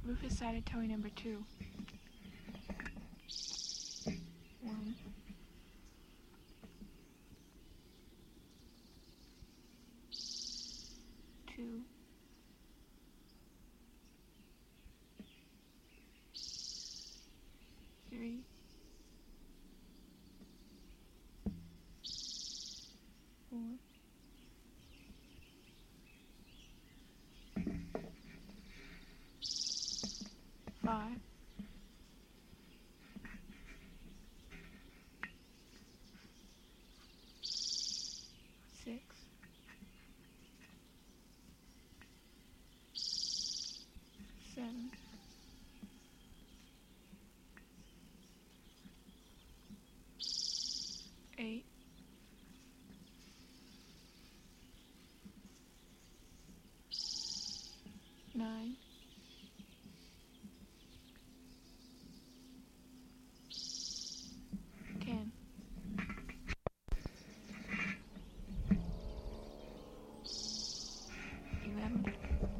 Rufus sighted toy number 2. 1. 2. 3. 4. 5. 6. 7. 8. 9. 10. 11.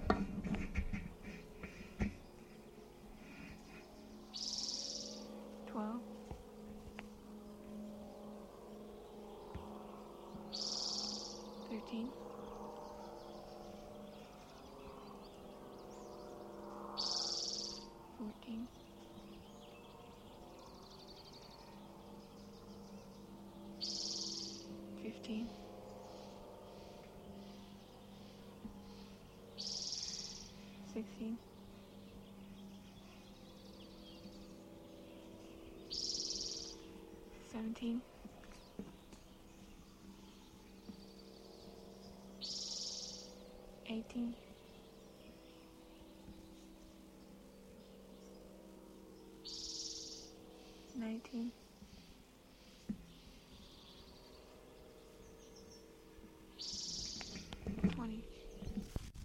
12. 13. 14. 15. 16. 17. 18. 19.